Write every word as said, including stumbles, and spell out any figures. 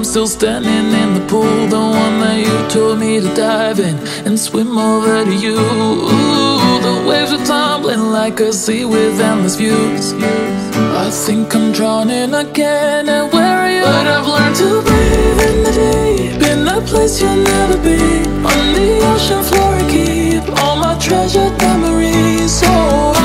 I'm still standing in the pool, the one that you told me to dive in and swim over to you. Ooh, the waves are tumbling like a sea with endless views. I think I'm drowning again, and where are you? But I've learned to breathe in the deep, in that place you'll never be. On the ocean floor I keep all my treasured memories. Oh,